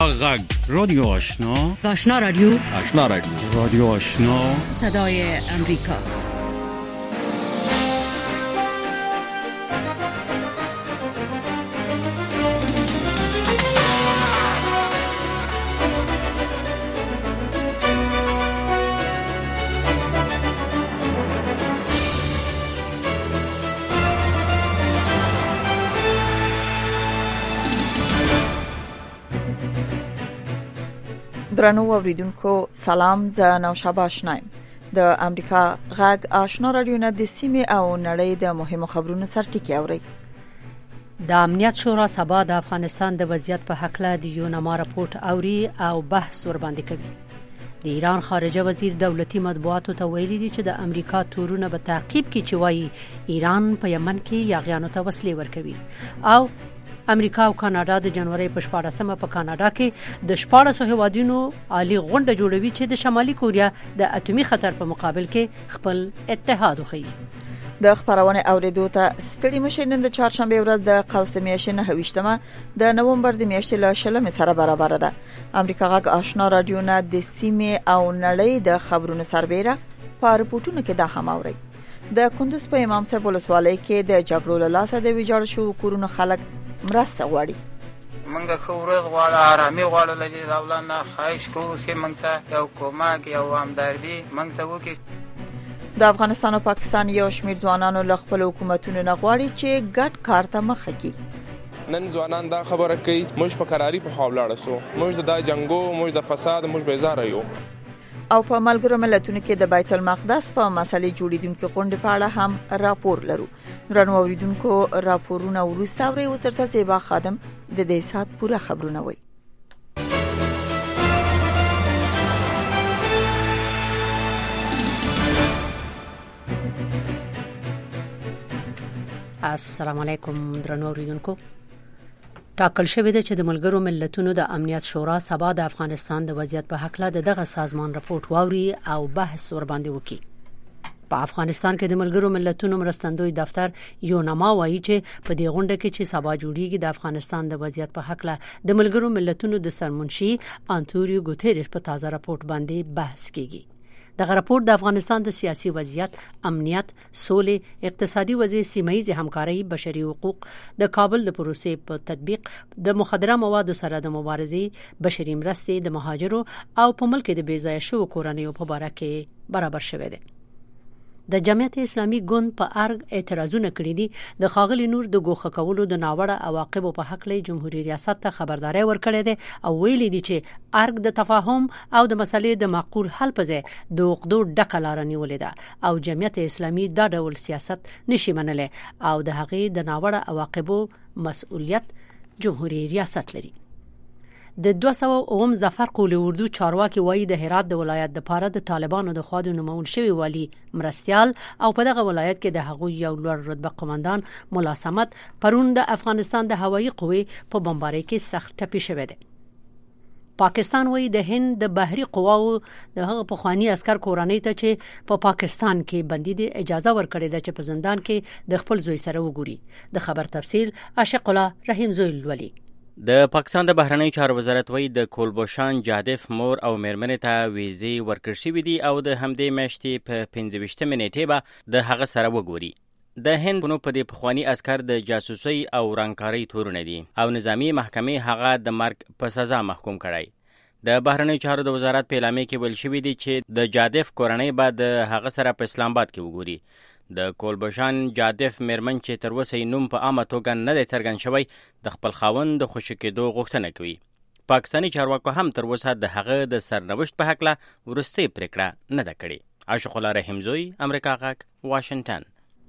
غږ رادیو آشنا رادیو رادیو آشنا صدای امریکا. درنو اوریدونکو سلام، زه نوشابه آشنایم. د امریکا غږ آشنا رادیو نه د سیمې او نړۍ د مهمو خبرونو سرټکی اوري. د امنیت شورا سبا د افغانستان د وضعیت په حق له د یونما راپورټ اوري او بحث ور باندې کوي. د ایران خارجه وزیر دولتي مطبوعاتو ته ویلي دي چې د امریکا تورونه په تعقیب کې چې وایي ایران په یمن کې یاغیانو ته وسلې ورکوي. او امریکا او کاناډا د جنوري په 14مه په کاناډا کې د 14 هیوادونو عالی غونډه جوړوي چې د شمالي کوریا د اټومي خطر په مقابل کې خپل اتحاد وخی. د خبرونه اوریدو ته ستړي مشه. نن د چهارشنبه ورځ د قوس میاشتې 29مه د نومبر د میاشتې له 10 سره برابر ده. امریکا غږ آشنا رادیو نه د سیمې او نړۍ د خبرونو سربېره په رپورټونو کې دا هم اوري. د کندوز په امام صاحب ولسوالۍ کې د جګړو له لاسه د ویجاړ شو کورونو خلک مرسته غواړي. منګه خورز غواړه آرامي غواړه لږه داولانه خواهش کوو چې موږ ته یو کومک یو همدردي موږ ته وکړي. د افغانستان او پاکستان یو شمېر ځوانانو له خپل حکومتونو نه غواړي چې ګډ کار ته مخه کړي. نن ځوانان دا خبره کوي موږ په قراري په خوا ولاړ سو، موږ د جنگو، موږ د فساد، موږ بیزاره یو. او په ملګرو ملتونو کې د بیت المقدس په مسلې جوړیدونکو غونډې په اړه هم راپور لرو. درنو اوریدونکو راپورونه ورسته اوري. وسرته زیبا خادم د دې سات پوره خبرونه وي. السلام علیکم درنو اوریدونکو. ټاکل شوې ده چې د ملګرو ملتونو د امنیت شورا سبا د افغانستان د وضعیت په حق له دغه سازمان راپورټ واوري او بحث ور باندې وکړي. په افغانستان کې د ملګرو ملتونو مرستندوی دفتر یونما وایي چې په دې غونډه کې چې سبا جوړیږي د افغانستان د وضعیت په حق له د ملګرو ملتونو د سرمنشي انټونیو ګوتریش په تازه راپورټ باندې بحث کیږي. دغه راپورټ د افغانستان د سیاسي وضعیت، امنیت، سولې، اقتصادي وضعیت، سیمه‌یزه همکاري، بشري حقوق، د کابل د پروسې په تطبیق، د مخدره موادو سره د مبارزې، بشري مرستې، د مهاجرو او په ملک د بیځایه شو کورنیو په اړه کې برابر شوی دی. د جمعیت اسلامي ګوند په ارګ اعتراضونه کړي دي. د خاغلی نور د ګوښه کولو د ناوړه عواقبو په حق له جمهوریت ریاست ته خبرداري ورکړې ده او ویلي دي چې ارګ د تفاهم او د مسلې د معقول حل په ځای د عقدو ډکه لار نیولې ده او جمعیت اسلامي دا ډول سیاست نشي منلای او د هغې د ناوړه عواقبو مسؤلیت جمهوریت ریاست لري. د 200 ظفر قول اردو چارواکي وایي د هرات د ولایت د پاره د طالبانو د خوا د نومول شوی والی مرستيال او په دغه ولایت کې د هغوی یو لوړ رتبه قومندان مولا صمد پرون د افغانستان د هوایي قوې په بمبارۍ کې سخت ټپي شوی دی. پاکستان وایي د هند د بحري قواو د هغه پخوانی عسكر کورنۍ ته چې په پاکستان کې بندي دي اجازه ورکړې ده چې په زندان کې د خپل زوی سره وګوري. د خبر تفصیل عاشق الله رحیم زویل ولی. د پاکستان د بهرنی چارو وزارت وایي د کولبوشان جادف مور او میرمنې ته ویزې ورکړل شوې دي او د همدې میاشتې په 25 نیټې به د هغه سره وګوري. د هند په دې پخوانی عسكر د جاسوسي او رانکاري تورونه دي او نظامی محکمې هغه د مرګ په سزا محکوم کړای. د بهرنی چارو د وزارت په اعلامیه کې ویل شوی دی چې د جادف کورنۍ به د هغه سره په اسلام آباد کې وګوري. د کولبوشان جادف میرمن چې تر اوسه نوم په عامه توګه نه دی څرګند شوی د خپل خاوند د خوشی کېدو غوښتنه کوي. پاکستاني چارواکو هم تر اوسه د هغه د سرنوشت په حق له وروستۍ پریکړه نه ده کړې. عاشق الله رحیم زوی، امریکا غږ، واشنگټن.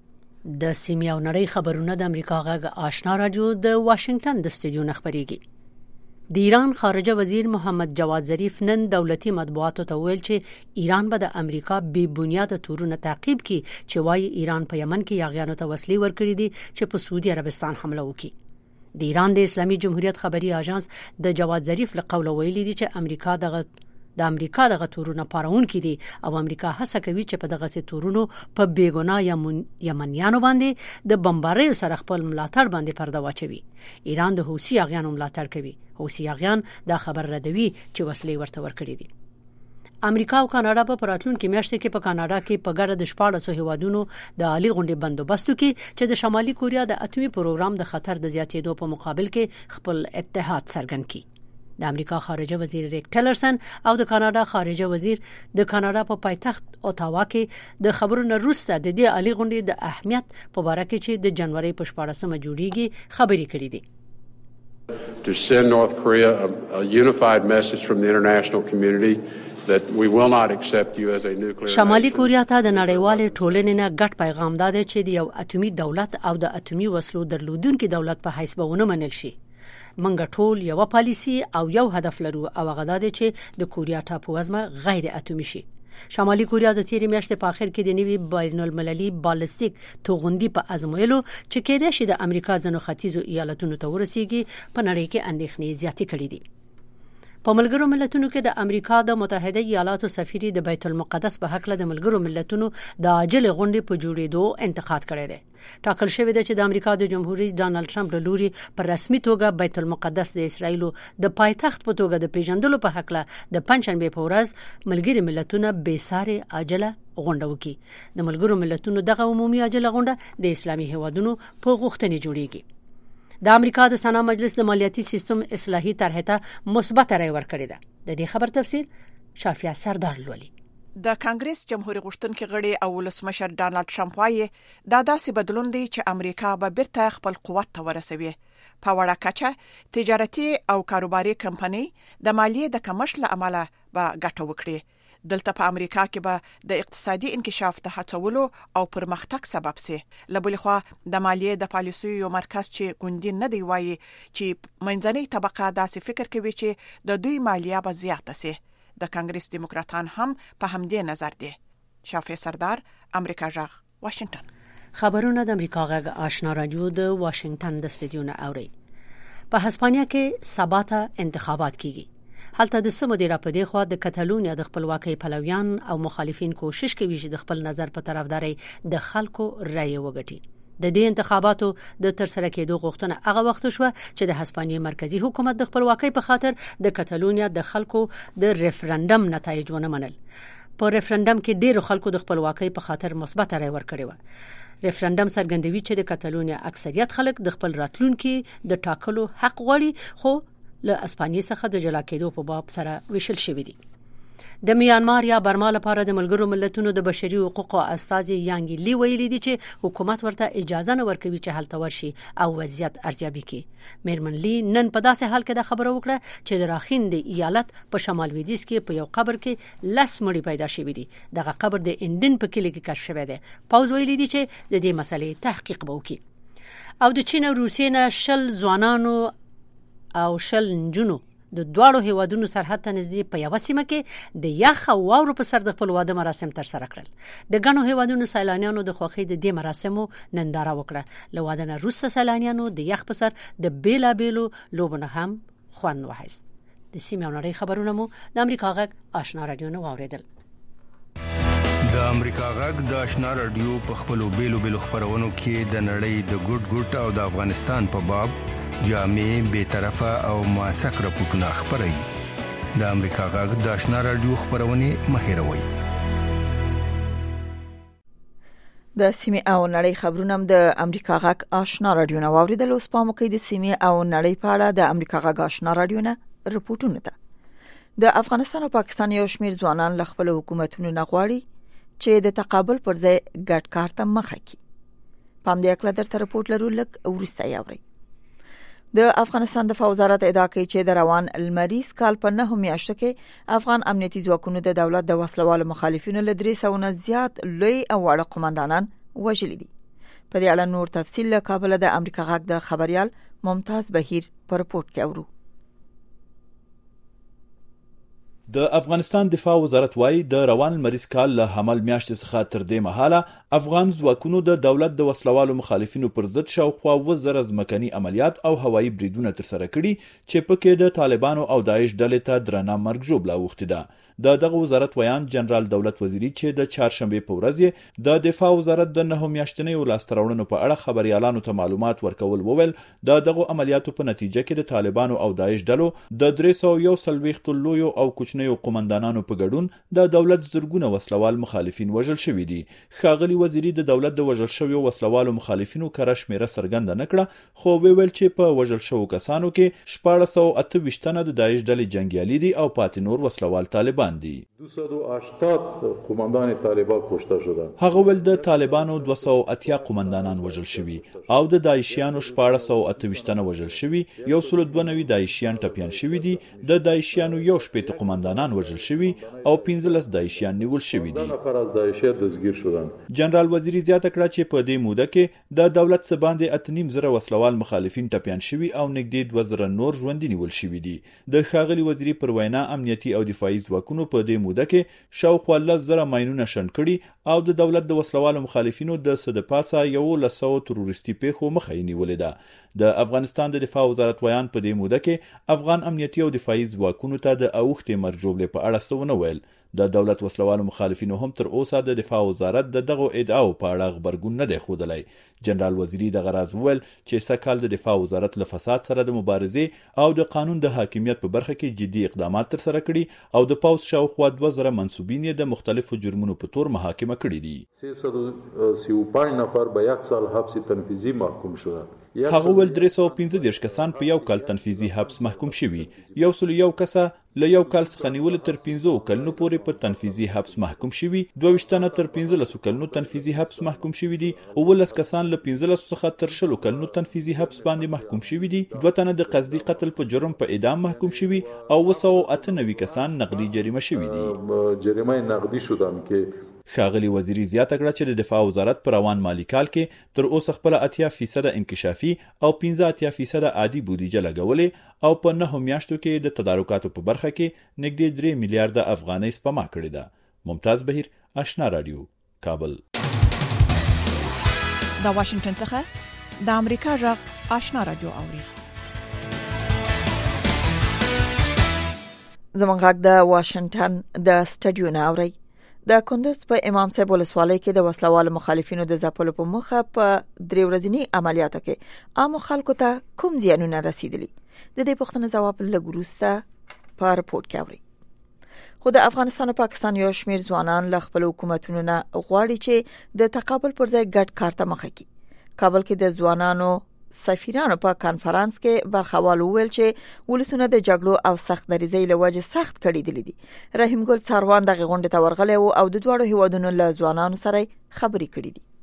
د سیمې او نړۍ خبرونه د امریکا غږ آشنا رادیو د واشنگټن د استودیو نه خبريږي. د ایران خارجه وزیر محمد جواد ظریف نن دولتي مطبوعاتو ته ویل چې ایران به د امریکا بې بنیاده تورونه تعقیب کړي چې وايي ایران په یمن کې یاغیانو ته وسلې ورکړي دي چې په سعودي عربستان حمله وکړي. د ایران د اسلامي جمهوریت خبري اژانس د جواد ظریف له قوله ویلي دي چې امریکا دغه د امریکا دغه تورونه پارونکي دي او امریکا هڅه کوي چې په دغه تورونو په بیګناه یمنیانو باندې د بمباریو سره خپل ملاتړ باندې پرده واچوي. ایران د حوثي اغیانو ملاتړ کوي. حوثي اغیان دا خبر ردوي چې وسلې ورته ورکړي دي. امریکا او کاناډا په راتلونکي میاشت کې په کاناډا کې په ګډه د 14 هیوادونو د عالی غونډې بندوبستو کې چې د شمالي کوریا د اټومي پروګرام د خطر د زیاتېدو په مقابل کې خپل اتحاد څرګند کړي. د امریکا خارجه وزیر ریک ټیلرسن او د کاناډا خارجه وزیر د کاناډا په پایتخت اوټاوا کې د خبرونو وروسته د دې عالی غونډې د اهمیت په اړه کې چې د جنوري په 14مه جوړیږي خبرې کړې دي. To send North Korea a unified message from the international community that we will not accept you as a nuclear شمالي کوریا ته د نړیوال ټولنې نه ګډ پیغام داده چې د یو اټومي دولت او د اټومي وسلو درلودونکو دولت په حیث به ونه منل شي. منګه ټول یو پالیسی او یو هدف لرو او هغه دا دی چې د کوریا ټاپووزمه غیر اټومي شي. شمالي کوریا د تیرې میاشتې په اخر کې د نوي بین المللي بالستیک توغندي په ازمویلو چې کېدای شي د امریکا ځینو ختیځو ایالتونو ته ورسیږي په نړۍ کې اندېښنې زیاتې کړې دي. په ملګرو ملتونو کې د امریکا د متحده ایالاتو سفیر د بیت المقدس په حق له د ملګرو ملتونو د عاجل غونډې په جوړېدو انتقاد کړی دی. ټاکل شوی دی چې د امریکا د جمهور رئیس ډانلډ ټرمپ له لوري پر رسمي توګه بیت المقدس د اسرایل د پایتخت په توګه د پیژندلو په حق له د پنځشنبه په ورځ ملګری ملتونه بې ساري عاجله غونډه وکړي. د ملګرو ملتونو دغه عمومي عاجله غونډه د اسلامي هیوادونو په غوښتنې جوړیږي. د امریکا د سنا مجلس د مالیاتي سیستم اصلاحي طرح ته مثبت رأی ورکړی ده. د دې خبر تفصیل شافیا سردار لولي. د کانګرس جمهوریت غوښتونکي غړي او ولسمشر ډانلډ ټرمپ وايي دا داسې بدلون دی چې امریکا به بیرته خپل قوت ته ورسوي. په وړه کچه تجارتي او کاروباري کمپنۍ د مالیې د کمښت له امله به ګټه وکړي. دلته په امریکا کې به د اقتصادي انکشاف ته هڅولو او پرمختګ سبب سي. لبل خو د مالیې د پالیسیو یو مرکز چې ګوندین نه دی وایي چې منځنۍ طبقه داسې فکر کوي چې د دوی مالیه به زیاته سي. د کانګرس دیموکراتان هم په همدې نظر دي. شافع سردار، امریکا جغ، واشنگټن. خبرونه د امریکا غږ آشنا رادیو د واشنگټن د استودیو نه اوري. په هسپانیا کې سبا ته انتخابات کیږي. هلته د سمو دی را پدې خو د کتالونیا د خپلواکۍ پلویان او مخالفین کوشش کوي چې د خپل نظر په طرفداري د خلکو رائے وګټي. د دې انتخاباتو د ترسره کېدو غوښتنه هغه وخت شو چې د هسپانیا مرکزی حکومت د خپلواکۍ په خاطر د کتالونیا د خلکو د ریفرندم نتایج ونه منل. په ریفرندم کې ډېر خلکو د خپلواکۍ په خاطر مثبت رائے ورکړی و. ریفرندم څرګندوي چې د کتالونیا اکثریت خلک د خپل راتلونکي د ټاکلو حق غواړي، خو له اسپانیې څخه د جلا کېدو په باب سره ویشل شوی دی. د میانمار یا برما لپاره د ملګرو ملتونو د بشري حقوقو استازي یانګ لی ویلي دي چې حکومت ورته اجازه نه ورکوي چې هلته ورشي او وضعیت ارزیابي کړي. میرمن لی نن په داسې حال کې د خبرو وکړه چې د راخین د ایالت په شمال لویدیځ کې په یو قبر کې 10 مړي پیدا شوي دي. دغه قبر د انډین په کلی کې کشف شوی دی. پاوز ویلي دي چې د دې مسلې تحقیق وکړي. او د چین او روسیې نه 10 ځوانانو او 10 نجونو د دواړو هیوادونو سرحد ته نږدې په یو سیمه کې د یخ او واورو په سر د خپل واده مراسم تر سره کړل. د ګڼو هیوادونو سیلانیانو د خوښۍ د دې مراسمو ننداره وکړه. له واده نه وروسته سیلانیانو د یخ په سر د بیلابیلو لوبو نه هم خوند واخیست. د سیمې او نړۍ خبرونه مو د امریکا غږ آشنا رادیو نه واوریدل. د امریکا غږ د آشنا رادیو په خپلو بیلو خبرونو کې د نړۍ د ګډ او د افغانستان په باب جامع، بی‌طرفه او موثق راپورټونه خبري. د امریکا غږ د آشنا رادیو خبرونه مهیروي. د سیمې او نړۍ خبرونه د امریکا غږ آشنا رادیو نه واوریدل. اوس په موقع د سیمې او نړۍ په اړه د امریکا غږ آشنا رادیو نه رپورټونه ده. د افغانستان او پاکستان یو شمېر ځوانان له خپل حکومتونو نه غواړي چې د تقابل پر ځای ګډ کار ته مخه کړي. پام دې کله درته رپورټ لرو لکه ورسته یاوري. د افغانستان دفاع وزارت ادعا کوي چې د روان المریز کال په 9 میاشتو کې افغان امنیتي ځواکونو د دولت د وسلوالو مخالفینو له 300 نه زیات لوی او واړه قومندانان وژلي دي. په دې اړه نور تفصیل له کابل د امریکا غږ د خبريال ممتاز بهیر په رپورت کې اورو. د افغانستان دفاع وزارت وايي د روان المریز کال له حمل میاشتې څخه تر دې مهاله افغان ځواکونو د دولت د وسلوالو مخالفینو پر ضد شاوخوا 1000 ځمکني عملیات او هوایي بریدونه ترسره کړي چې پکې د طالبانو او داعش ډلې ته درنه مرګ ژوبله اوښتې ده. د دغه وزارت ویان جنرال دولت وزیری چې د چهارشنبه په ورځ د دفاع وزارت د 9 میاشتنیو لاسته راوړنو په اړه خبريالانو ته معلومات ورکول وویل د دغه عملیاتو په نتیجه کې د طالبانو او داعش ډلو د 341 لویو او کوچنیو قومندانانو په ګډون د دولت زرګونه وسلوال مخالفین وژل شوي دي. ښاغلي وزیری د دولت د وژل شویو وسلوالو مخالفینو کره شمیره څرګنده نه کړه، خو ویل چې په وژل شوو کسانو کې 1428 تنه د داعش ډلې جنگیالي دي او پاتې نور وسلوال طالبان دي. 280 قومندان طالبان کشته شدن. هغه ول د طالبانو 280 قومندانان وژل شوي او د داعشیانو 1428 تنه وژل شوي، 192 داعشیان ټپیان شوي دي، د داعشیانو 18 قومندانان وژل شوي او 15 داعشیان نیول شوي دي. جنرال وزیری زیاته کړه چې په دې موده کې د دولت څخه باندې 8.5 وسلوال مخالفین ټپیان شوي او نږدې 2000 نور ژوندي نیول شوي دي. د ښاغلي وزیری پر وینا امنیتي او دفاعي ځواکونو په دې موده کې شاوخوا 10,000 ماینونه شنډ کړي او د دولت د وسلوالو مخالفینو د صد پاسه 100 تروریستي پیښو مخه یې نیولې ده. د افغانستان د دفاع وزارت ویان په دې موده کې افغان امنیتي او دفاعي ځواکونو ته د اوښتې مرجوبلې په اړه څه ونه ویل. د دولت وسلوالو مخالفینو هم تر اوسه د دفاع وزارت د دغه ادعاو په اړه خبرګون نه دی ښودلی. جنرال وزیری د غراز وویل چې سکهال د دفاع وزارت له فساد سره د مبارزې او د قانون د حاکمیت په برخه کې جدي اقدامات ترسره کړي او د پوځ شاوخوا 2000 منسوبین د مختلفو جرمونو په تور محاکمه کړي دي. 335 نفر به 1 سال حبس تنفیذي محکوم شول. هغه ول 315 کسان په 1 کال تنفیذي حبس محکوم شوي، 101 کسه له 1 کال څخه نیول تر 15 کلونو پورې په تنفیذي حبس محکوم شوي، 22 تنه تر 15 کلونو تنفیذي حبس محکوم شوي دي، 19 کسان له 15 څخه تر 20 کلونو تنفیذي حبس باندې محکوم شوي دي، 2 تنه د قصدي قتل په جرم په اعدام محکوم شوي او 198 کسان نقدي جریمه شوي دي. جریمه نقدي شدن که ښاغلي وزیری زیاته کړه چې د دفاع وزارت پر روان مالی کال کې تر اوسه خپل 80% انکشافي او 15% عادي بودیجه لګولې او په 9 میاشتو کې د تدارکاتو په برخه کې نږدې 3 میلیارډ افغانۍ سپما کړې ده. ممتاز بهیر، آشنا رادیو، کابل. د واشنگټن څخه د امریکا غږ آشنا رادیو اوري. زمونږ غږ د واشنگټن د سټډیو نه اوري. د کندز په امام صاحب ولسوالۍ کې د وسلوالو مخالفینو د ځپلو په مخه په 3 ورځنی عملیاتو کې عام خلکو ته کوم زیانونه رسیدلي؟ د دې پوښتنې جواب لګروسته په رپورت کې اوري. خو د افغانستان او پاکستان یو شمېر ځوانان له خپل حکومتونو نه غواړي چې د تقابل پر ځای ګډ کار ته مخه کړي. کابل کې د ځوانانو سفیرانو په کانفرنس کې برخوال وویل چې ولسونه د جګړو او سخت دریزۍ له وجې سخت کړي دي. رحیم ګل څاروان دغه غونډه ته ورغلی او د دوړو هیوادونو له ځوانانو سره خبرې کړې دي.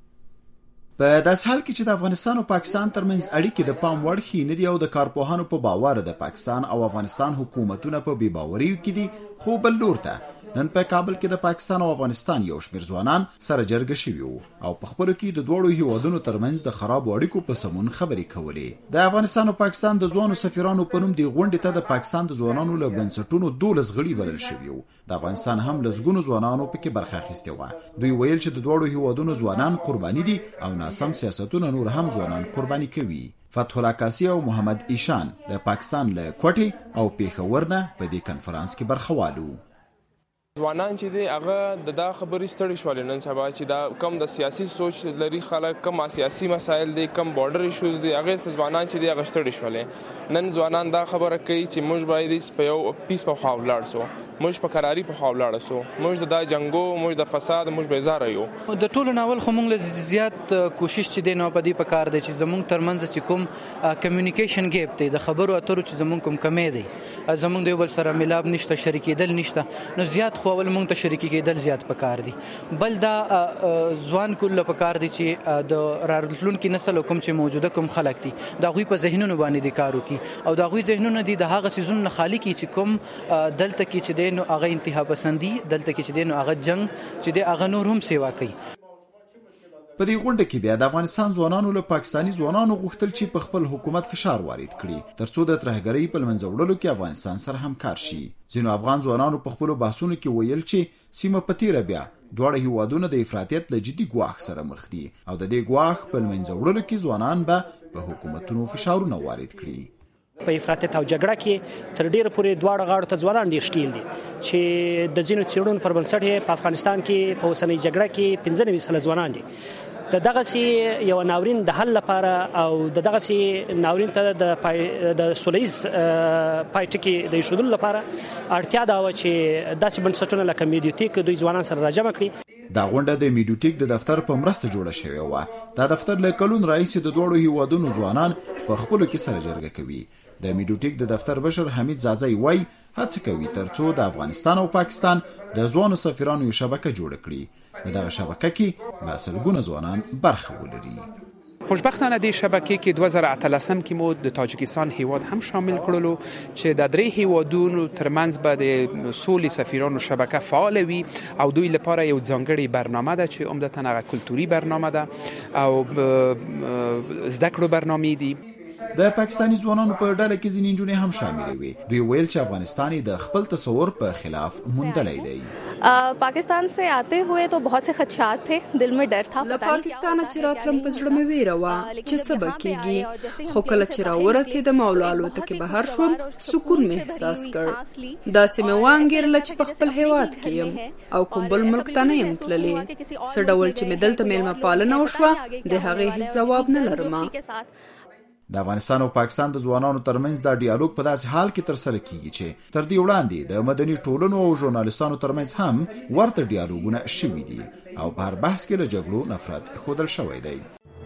په داس حال کې چې د افغانستان او پاکستان ترمنځ اړیکې د پام وړ خې نه دي او د کارپوهانو په باور د پاکستان او افغانستان حکومتونه په بې باورۍ کې دي، خو بل لور ته نن په کابل کې د پاکستان او افغانستان یو شمېر ځوانان سره جرګه شوي وو او په خبرو کې د دوړو هیوادونو ترمنځ د خراب اړیکو په سمون خبرې کولې. د افغانستان او پاکستان د ځوانو سفیرانو په نوم د غونډې ته د پاکستان د ځوانانو له بنسټونو 12 غړي بلل شوي وو. د افغانستان هم لزګونو ځوانانو پکې برخه اخیستې و. دوی ویل چې د دوړو هیوادونو ځوانان قرباني دي او ناسم سیاستونه نور هم ځوانان قرباني کوي. فتح الله کاسی او محمد ایشان د پاکستان له کوټي او پیښور نه په دې کنفرانس کې برخوالو. ځوانان چې دی هغه د دا خبرې ستړي شول نن سبا چې دا کم د سیاسي سوچ لري خلک، کم سیاسي مسایل دي، کم بارډر ایشوز دي، هغه ست ځوانان چې دی هغه ستړي شول. نن ځوانان دا خبره کوي چې موږ باید په یو پیس په خوا ولاړ سو، موږ په قراري په خوا ولاړ سو، موږ د جنگو، موږ د فساد، موږ بیزار یو. د ټولو ناول خو موږ له زیات کوشش چې دی نو په دې په کار دی چې زموږ ترمنځ چې کوم کمیونیکیشن ګیپ دی، د خبرو اترو چې زموږ کوم کمی دی، زموږ د یو بل سره ملاب نشته، شریکېدل نشته، نو زیات خو ول موږ ته شریکي کېدل زیات پکار دي. بل دا ځوان کله پکار دي چې د راتلونکي نسل کوم چې موجوده کوم خلک دي دا غوي په ذهنونو باندې د کارو کی او دا غوي ذهنونه دي د هغه سيزونو خالی کی چې کوم دلته کې چې دین او هغه انتها پسندي، دلته کې چې دین او هغه جنگ چې د هغه نور هم سیوا کوي. په دې غونډه کې بیا د افغانستان ځوانانو له پاکستاني ځوانانو غوښتل چې په خپل حکومت فشار وارد کړي ترڅو د ترهګرۍ په له منځه وړلو کې افغانستان سره همکار شي. ځینو افغان ځوانانو په خپلو بحثونو کې ویل چې سیمه په تیره بیا دواړه هیوادونه د افراطیت له جدي ګواښ سره مخ دي او د دې ګواښ په له منځه وړلو کې ځوانان به په حکومتونو فشارونه وارد کړي. په افراطیت او جګړه کې تر ډیره پورې دواړه غاړو ته ځوانان ډیر شکیل دي چې د ځینو څېړنو پر بنسټ په افغانستان کې په اوسنۍ جګړه کې 95 سل ځوانان دي. دغه سي یو ناورین د حل لپاره او دغه سي ناورین ته د سولېز پایټکی د شودل لپاره اړتیا دا و چې داسې بنسټونه لکه میډیوټیک دوی ځوانان سره راجمع کړي. دا غونډه د میډیوټیک د دفتر په مرسته جوړه شوې و. دا دفتر له کلون رئیس د دوړو هیوادونو ځوانان په خپل کې سره جرګه کوي. د میډیوټیک د دفتر بشر حمید زازی وای هڅه کوي ترڅو د افغانستان او پاکستان د ځوانو سفیرانو یو شبکه جوړ کړي. په دغه شبکه کې به سلګونه ځوانان برخه ولري. خوشبختانه د شبکې کې 2013 کې مو د تاجکستان هیواد هم شامل کړلو چې د درې هیوادونو ترمنځ به د سولې سفیرانو شبکه فعال وي او دوی لپاره یو ځانګړی برنامه ده چې عمدتاً هغه کلتوري برنامه ده او زده کړو برنامې دي. د پاکستانی ځوانانو په ډله کې ځینې نجونې هم شامل وي. دوی ویل چې افغانستان د خپل تصور په خلاف موندلی دی. पाकिस्तान से आते हुए तो बहुत से खदशात थे, दिल में डर था. له پاکستان چې راتلم په زړه مې ویره وه چې څه به کېږي، خو کله چې راورسېدم او له الوتکې بهر شوم سکون مې احساس کړ. داسې مې وانګېرله چې په خپل هیواد کې یم او کوم بل ملک ته نه یم تللی. څه ډول چې مې دلته میلمه پالنه وشوه د هغې هیڅ ځواب نه لرم. د افغانستان او پاکستان د ځوانانو ترمنځ دا ډیالوګ په داسې حال کې ترسره کیږي چې تر دې وړاندې د مدني ټولنو او ژورنالستانو ترمنځ هم ورته ډیالوګونه شوي دي او په هر بحث کې له جګړو نفرت ښودل شوی دی.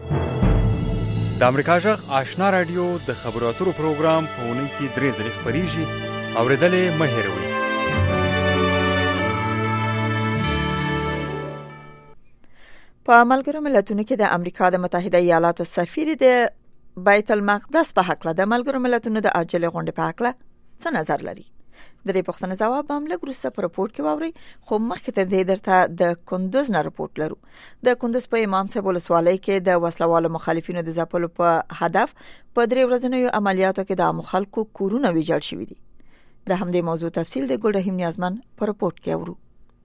د امریکا غږ آشنا رادیو د خبرو اترو پروګرام په اونۍ کې 3 ځلې خپریږي. اورېدل یې مه هېروئ. په ملګرو ملتونو کې د امریکا د متحده ایالاتو سفیر د بیت المقدس په حق له د ملګرو ملتونو د عاجله غونډې په حق له څه نظر لري؟ د دې پوښتنې جواب هم لږ وروسته په راپورټ کې واورئ، خو مخکې تر دې درته د کندوز نه راپورټ لرو. د کندوز په امام صاحب ولسوالۍ کې د وسلوالو مخالفینو د ځپلو په هدف په 3 ورځنیو عملیاتو کې د عام خلکو کورونه ویجاړ شوي دي. د همدې موضوع تفصیل د ګل رحیم نیازمن په راپورټ کې اورو.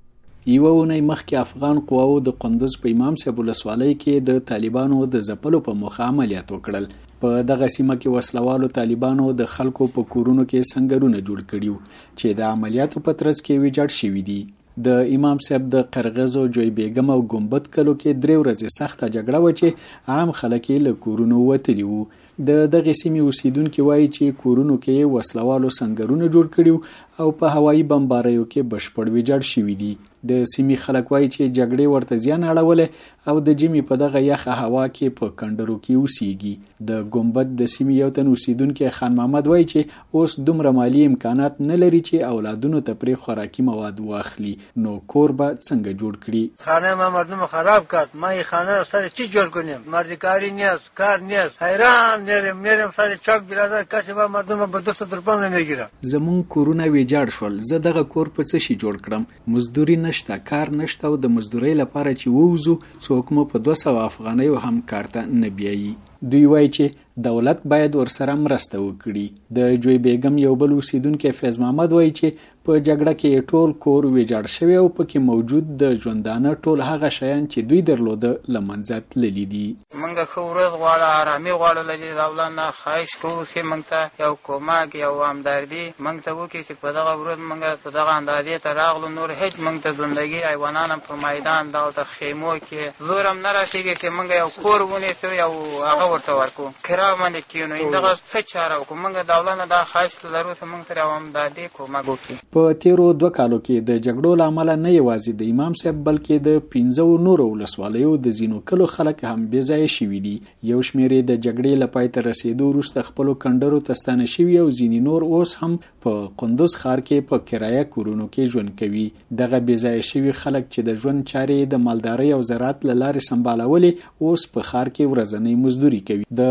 یوه اونۍ مخکې افغان قواو د کندوز په امام صاحب ولسوالۍ کې د طالبانو د ځپلو په موخه عملیات وکړل. په دغه سیمه کې وسلوالو طالبانو د خلکو په کورونو کې سنگرونه جوړ کړیو چې د عملیاتو په ترڅ کې ویجاړ شوي دي. د امام صاحب د قرغزو جوی بیگم او ګمبد کلو کې 3 ورځې سخته جګړه و چې عام خلک له کورونو وتلی وو. د دغه سیمې اوسیدونکو وایي چې کورونو کې وسلوالو سنگرونه جوړ کړیو او په هوایي بمباریو کې بشپړ ویجاړ شوي دي. د سیمې خلک وایي چې جګړې ورته زیان اړولې او د جمی په دغه یخه هوا کې په کندرو کې اوسېږي. د ګمبد د سیمې یو تن اوسیدونکو خان محمد وایي چې اوس دومره مالی امکانات نه لري چې اولادونو ته پرې خوراکي مواد واخلي، نو کور به څنګه جوړ کړي؟ خانه ما مردم خراب کرد، ما این خانه رو سر چی جور کنیم؟ مردکاری نیست، کار نیست، حیران میرم سر چاک برادر کسی با مردم به 200 درپم نمیگیره. زمون کورونه ویجاړ شول، زه دغه کور په څه شي جوړ کړم؟ مزدوري نشته، کار نشته او د مزدورۍ لپاره چې ووزو څوک مو په 200 افغانیو هم کار ته نه بیایي. دوی وایي چې دولت باید ورسره مرسته وکړي. د جوی بیگم یو بل اوسیدونکو فیض محمد وایي چې په جګړه کې ټول کور ویجاړ شوی او پکې موجود د ژوندانه ټول هغه شیان چې دوی درلوده له منځه تللي دي. موږ ښه ورځ غواړو، آرامي غواړو، له دې دولت نه خواهش کوو چې موږ ته یو کومک یو همدردي موږ ته وکړي چې په دغه ورځ موږ په دغه اندازې ته راغلو. نور هیڅ موږ ته زندګي حیوانان هم په میدان دلته خیمو کې زور هم نه رسېږي چې موږ یو کور ونیسو یو هغه ورته ورکړو کرا باندې کښېنو. دغه څه چاره وکړو؟ موږ دولت نه دا خواهش لرو چې موږ سره یو همدردي کومک وکړي. په تیرو 2 کالو کې د جګړو له امله نه یوازې د امام صاحب بلکې د 15 نورو ولسوالیو د ځینو کلو خلک هم بې ځایه شوي دي. یو شمېر یې د جګړې له پای ته رسېدو وروسته خپلو کندرو ته ستانه شوي او ځینې نور اوس هم په قندوز ښار کې په کرایه کورونو کې ژوند کوي. دغه بې ځایه شوي خلک چې د ژوند چارې د مالدارۍ او زراعت له لارې سمبالولې اوس په ښار کې ورځنۍ مزدوري کوي. د قندوز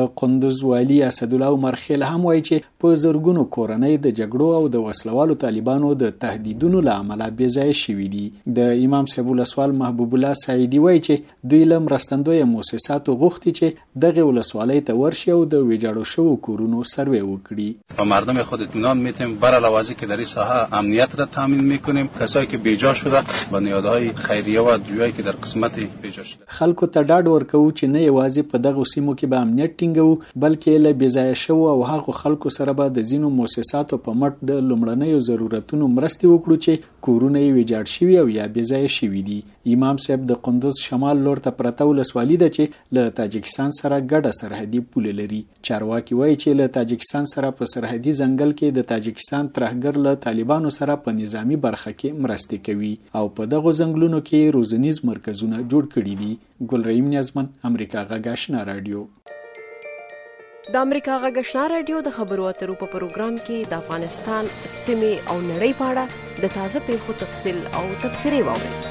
قندوز والی اسدالله عمر خیل هم وایي چې په زرګونو کورنۍ د جګړو او د وسلوالو طالبانو د تهدیدونو له امله بې ځایه شوي دي. د امام صاحب ولسوال محبوب الله سعیدي وایي چې دوی له مرستندویه مؤسساتو غوښتي چې دغه ولسوالۍ ته ورشي او د ویجاړو شوو کورونو سروې وکړي. و مردم خود اطمینان میتیم بر علاوه که در این ساحه امنیت را تامین میکنیم. کسایی که بیجا شده با نیادهای خیریه و جویایی که در قسمت بیجا شده خلکو ته ډاډ ورکوو چې نه یوازې په دغه سیمو کې به امنیت ټینګو بلکې له بېځایه شوو او هغو خلکو سره به د ځینو مؤسساتو په مټ د لومړنیو ضرورتونو مرستې وکړو چې کورونه یې ویجاړ شوي او یا بېځایه شوي دي. امام صاحب د قندوز شمال لور ته پرته ولسوالي ده چې له تاجکستان سره ګډه سرحدي پوله لري. چارواکي وایي چې له تاجکستان سره په سرحدي ځنګل کې د تاجکستان ترهګر له طالبانو سره په نظامی برخه کې مرستې کوي او په دغو ځنګلونو کې روزنیز مرکزونه جوړ کړي دي. ګلرحیم نیازمن، امریکا غږ آشنا رادیو. د امریکا غږ آشنا رادیو د خبرو اترو په پروګرام کې د افغانستان سیمې او نړۍ په اړه د تازه پیښو تفصیل او تبصرې واورئ.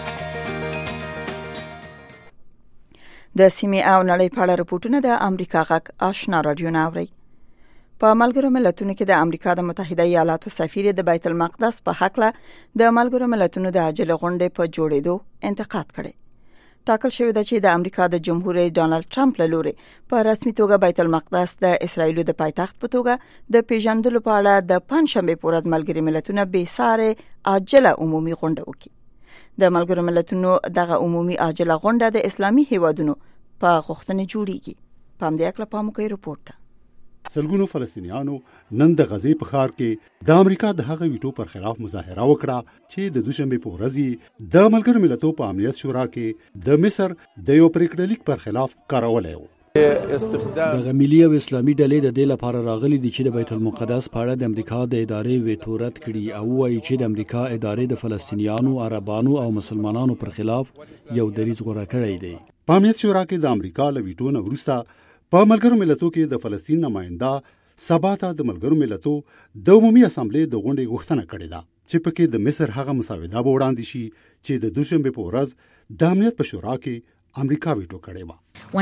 د سیمې او نړۍ په اړه رپورټونه د امریکا غږ آشنا رادیو نه اوري. په ملګرو ملتونو کې د امریکا د متحده ایالاتو سفیر د بیت المقدس په حق له د ملګرو ملتونو د عاجل غونډې په جوړېدو انتقاد کړي. ټاکل شوی دی چې د امریکا د جمهور رئیس ډانلډ ټرمپ له لوري په رسمي توګه بیت المقدس د اسرایل د پایتخت په توګه د پیژندلو په اړه د پنځشنبه په ورځ ملګري ملتونه به ساره عاجله عمومي غونډه وکړي. د ملګرو ملتونو دغه عمومي عاجله غونډه د اسلامي هیوادونو په غوښتنې جوړیږي. پام دې کړه پام کوي رپورټ. سلګونو فلسطینیانو نن د غزې په ښار کې د امریکا د هغه ویټو پر خلاف مظاهره وکړه چې د دوشنبه په ورځ د ملګرو ملتونو په امنیت شورا کې د مصر د یو پریکړه لیک پر خلاف کارولای و. د ملي او اسلامي ډلې د دې لپاره راغلي دي چې د بیت المقدس په اړه د امریکا د ادارې ویټو رد کړي او وایي چې د امریکا ادارې د فلسطینیانو، عربانو او مسلمانانو پر خلاف یو دریځ غوره کړی دی. په امنیت شورا کې د امریکا له ویټو نه وروسته په ملګرو ملتونو کې د فلسطین نماینده سبا ته د ملګرو ملتونو د عمومي اسامبلې د غونډې غوښتنه کړې ده چې پکې د مصر هغه مساوده به وړاندې شي چې د دوشنبه په ورځ د امنیت په شورا کې امریکا ویټو کړې و.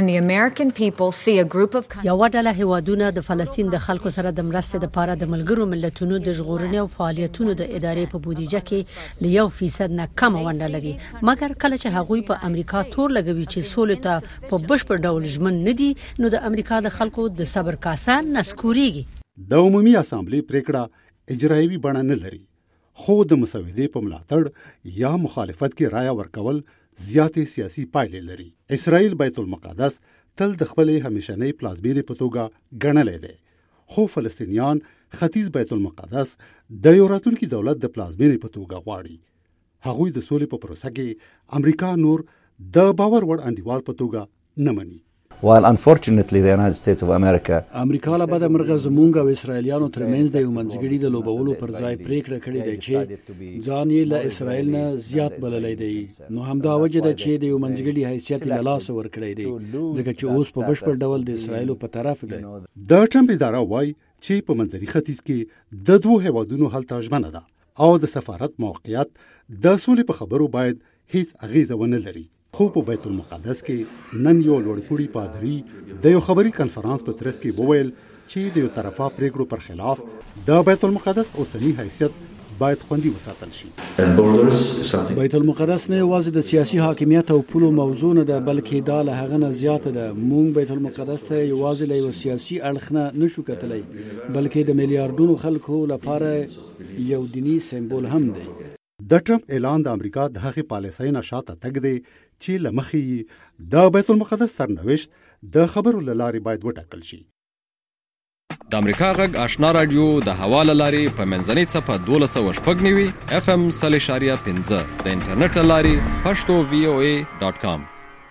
یو ډله هیوادونه د فلسطین د خلکو سره د مرستې لپاره د ملګرو ملتونو د ژغورنې او فعالیتونو د ادارې په بودیجه کې ل 1% نه کم ونډه لري، مګر کله چې هغوی په امریکا تور لګوي چې سولې ته په بشپړ ډول ژمن نه دي نو د امریکا د خلکو د صبر کاسه نسکوريږي. د عمومي اسامبلې پریکړه اجرایوي بڼه نه لري، خو د مسودې په ملاتړ یا مخالفت کې رائے ورکول زیاتې سیاسي پایلې لري. اسرائیل بیت المقدس تل د خپلې همیشنۍ پلازمینې په توګه ګڼلی دی، خو فلسطینیان ختیځ بیت المقدس د یو راتلونکي دولت د پلازمینې په توګه غواړي. هغوی د سولې په پروسه کې امریکا نور د باور وړ انډیوال په توګه نه مني. While unfortunately the United States of America امریکا له بده مرغه زمونږ او اسرایلیانو ترمنځ د یو منځګړي د لوبولو پر ځای پریکړه کړې ده چې ځان یې له اسرایل نه زیات بللی دی، نو همدا وجه ده چې د یو منځګړي حیثیت له لاسه ورکړی دی ځکه چې اوس په بشپړ ډول د اسرایلو په طرف ده. د ټرمپ اداره وایي چې په منځني ختیځ کې د دوه هیوادونو هلته ژمنه ده او د سفارت موقعیت د سولې په خبرو باید هیڅ اغیزه ونه لري. خو په بیت المقدس کې نن یو لوړپوړي پادري د یو خبري کانفرنس په ترڅ کې وویل چې د یو طرفه پریکړو پر خلاف د بیت المقدس اوسنی حیثیت باید خوندي وساتل شي. بیت المقدس نه یوازې د سیاسي حاکمیت او پولو موضوع نه ده بلکې دا له هغه نه زیاته ده. مونږ بیت المقدس ته یوازې له یو سیاسي اړخ نه نشو کتلی بلکې د میلیارډونو خلکو لپاره یو دینی سمبول هم دی. د ټرمپ اعلان د امریکا د هغې پالیسۍ نه شاته تګ دی چې له مخې د بیت المقدس سرنوشت د خبرو له لارې باید وټاکل شي. د امریکا غږ آشنا رادیو د هوا له لارې په منځنۍ څپه 1290 FM 3.15 د انټرنیټ له لارې pashto.voa.com.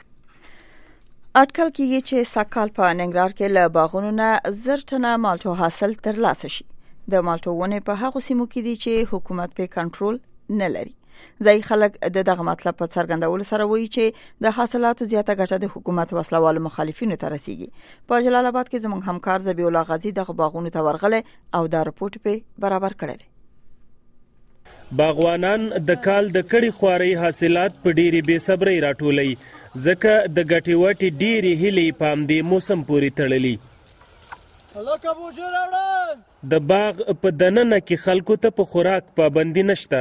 اټکل کېږي چې سږکال په ننګرهار کې له باغونو نه 1000 ټنه مالټو حاصل ترلاسه شي. د مالټو ونې په هغو سیمو کې دي چې حکومت په کنټرول نه لري. ځای خلک د دغه مطلب په څرګندولو سره وایي چې د حاصلاتو زیاته ګټه د حکومت وسلوالو مخالفینو ته رسیږي. په جلال آباد کې زموږ همکار ذبیح الله غازی دغه باغونو ته ورغلی او دا رپورټ په برابر کړی دی. باغوانان د کال د کړي خواري حاصلات په ډېری بې صبرۍ راټولوي ځکه د ګټې وټې ډېرې هیلې په همدې موسم پورې تړلي. د باغ په دننه کې خلکو ته په خوراک پابندي نشته.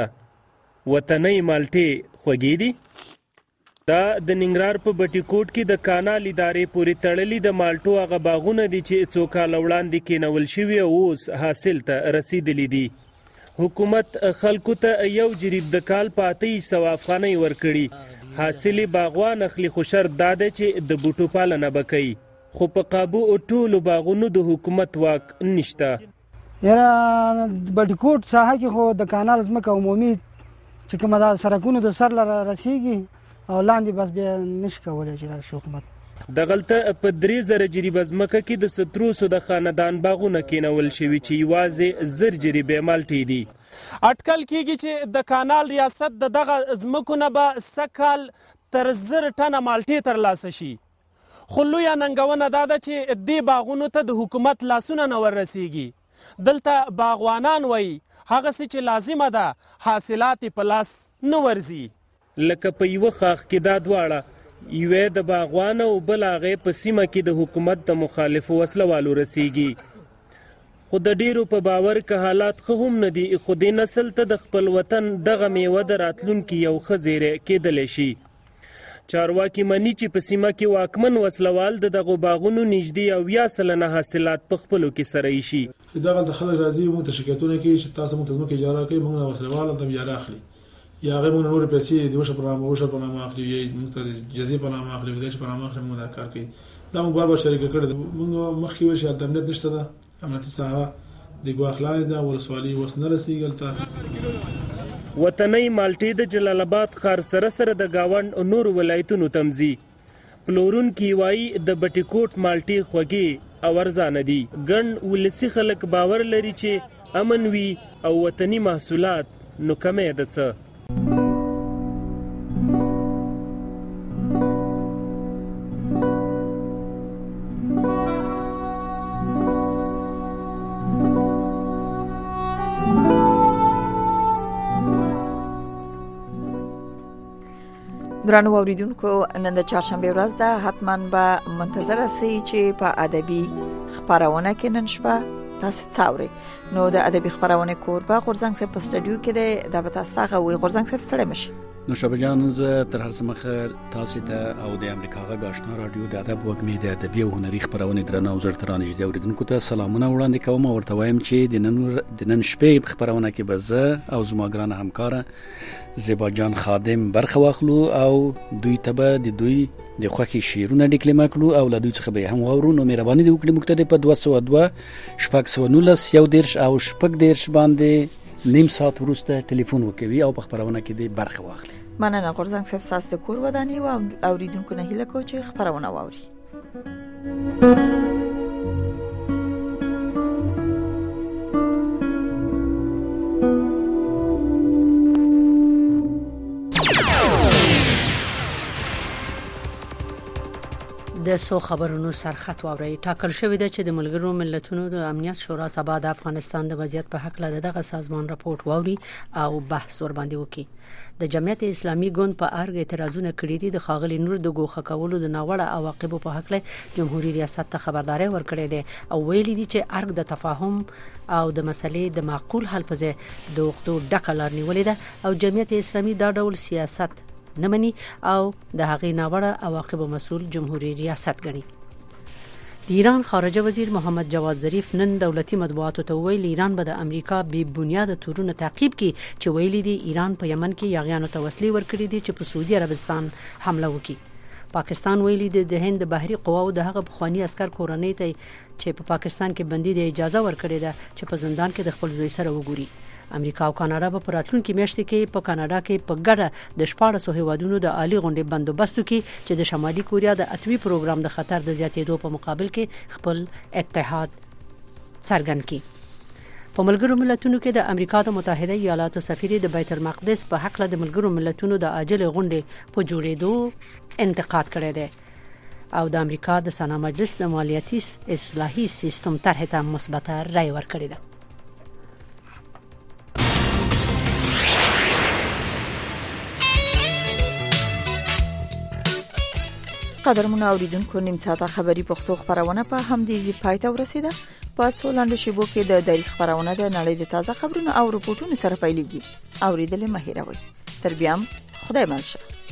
وطنۍ مالټې خوږې دي. دا د ننګرهار په بټي کوټ کې د کانال ادارې پورې تړلي د مالټو هغه باغونه دي چې څو کاله وړاندې کېنول شوي او اوس حاصل ته رسیدلي دي. حکومت خلکو ته یو جریب د کال په 800 افغانۍ ورکړي. حاصل باغوان اخلي، خو شرط دا دی چې د بوټو پالنه به کوي. خو په قابو ټولو باغونو د حکومت واک نشته. یاره بټي کوټ ساحه کې خو د کانال ځمکه عمومي چې کومه د سړکونو د سر لره رسیږي او لاندې بس بیا نشي کولی چې راشي حکومت. دغلته په 3000 جریبه ځمکه کې د 700 د خاندان باغونه کېنول شوي چې یوازې 1000 جریبې مالټې دي. اټکل کېږي چې د کانال ریاست د دغه ځمکو نه به سږ تر 1000 ټنه مالټې ترلاسه شي. خو لویه ننګونه دا ده چې دې باغونو ته د حکومت لاسونه نه وررسیږي. دلته باغوانان وایي هغسې چې لازمه ده حاصلات په لاس نه ورځي. لکه په یوه خاخ کې دا دواړه، یوه د باغوان او بل هغې په سیمه کې د حکومت د مخالفو وسلوالو رسیږي. خو د ډیرو په باور که حالات ښه هم نه دي، خو دې نسل ته د خپل وطن دغه میوه د راتلونکي یو ښه زیری کېدلی شي. چارواکي مني چې په سیمه کې واکمن وسلوال د دغو باغونو نږدې 90% حاصلات په خپلو کې سره ایشي. دغه خلک راځي موږ ته شکایتونه کوي چې تاسو موږ ته ځمکه اجاره کوي، موږ وسلوال هلته اجاره اخلي، یا هغې موږ نورې پیسې د وشه په نامه اخلي، یا موږ ته جزیې په نامه اخلي، ودې په نامه اخلي، موږ دا کار کوي. دا موږ بار شریکه کړې ده. موږ مخکې ویل چې هلته امنیت نشته ده، امنیتي ساحه د ګواښ لاندې ده، ولسوالي اوس نه رسېږي هلته. وطنۍ مالټې د جلال آباد ښار سره سره د ګاونډ نورو ولایتونو تمځي. پلورونکي وایي د بټي کوټ مالټې خوږې او ارزانه دي. ګڼ ولسي خلک باور لري چې امن وي او وطني محصولات نو کمې ده څه. ګرانو اوریدونکو، نن د چهارشنبه ورځ ده. حتما به منتظر اوسئ چې په ادبي خبرونه کې نن شپه تاسو څاوري. نو د ادبي خبرونه کوربه غورځنګ صاحب په سټډیو کې ده. د تاسو ته غوي غورځنګ صاحب ستړي مشي. نو شبه جان زه تر هر څه مخه تاسو ته او د امریکا غږ آشنا رادیو د ادب وګمې د ادبي او هنري خبرونه درنه او زړه ترانه دي اوریدونکو ته سلامونه وړاندې کوم. ورته وایم چې د نن شپې خبرونه کې به زه او زما ګران همکار زیبا جان خادم برخه واخلو او دوی ته د دوی د خوخي شیرونه ډیکلمه کړو او له دوی څخه به هم واورو. نو مهرباني وکړئ مقتدی په 202 شپږ یو دیرش او شپږ دیرش باندې نیم ساعت وروسته ټلیفون وکوي او په خبرونه کې د برخه واخلي. مننه غورځنګ صاحب، ساس د کور ودانی او اوریدونکو نه هیله کوم چې خبرونه واوري. د سو خبرونو سرخط واوري. ټاکل شوې ده چې د ملګرو ملتونو د امنیت شورا سبا د افغانستان د وضعیت په حق له دغه سازمان راپورټ واوري او بحث ور باندې وکړي. د جمعیت اسلامي ګوند په ارګ اعتراضونه کړي دي. د خاغلی نور د ګوښه کولو د ناوړه عواقبو په حق له جمهوریت ریاست ته خبرداري ورکړې ده او ویلي دي چې ارګ د تفاهم او د مسلې د معقول حل په ځای د وختو ډکلار نیولې ده او جمعیت اسلامي دا ډول سیاست نمني او د هغې ناوړه عواقبو مسؤل جمهوریت ریاست ګڼي. د ایران خارجه وزیر محمد جواد ظریف نن دولتي مطبوعاتو ته ویلي ایران به د امریکا بې بنیاده تورونه تعقیب کړي چې ویلي دي ایران په یمن کې یاغیانو ته وسلې ورکړي دي چې په سعودي عربستان حمله وکړي. پاکستان ویلي د هند بحري قواو د هغه پخوانی عسكر کورنۍ ته چې په پاکستان کې بندي د اجازه ورکړي ده چې په زندان کې د خپل زوی سره وګوري. امریکا او کاناډا په راتلونکي میاشت کې په کاناډا کې په ګډه د 14 هیوادونو د عالی غونډې بندوبست کوي چې د شمالي کوریا د اتوي پروګرام د خطر د زیاتېدو په مقابل کې خپل اتحاد څرګند کړي. په ملګرو ملتونو کې د امریکا د متحده ایالاتو سفیر د بیت المقدس په حق له د ملګرو ملتونو د عاجل غونډې په جوړېدو انتقاد کړی دی او د امریکا د سنا مجلس د مالیاتي اصلاحي سیستم طرح ته مثبت رائے ورکړی دی. قدرمن اوریدونکو، نیم ساعته خبری پښتو خبرونه په همدې ځای پای ته ورسیده. په څو لاندې شیبو کې د تاریخ خبرونه د نړۍ د تازه خبرونو او رپورټونو سره پیلېږي. اوریدل مه هېروئ. تر بیا خدای مل شه.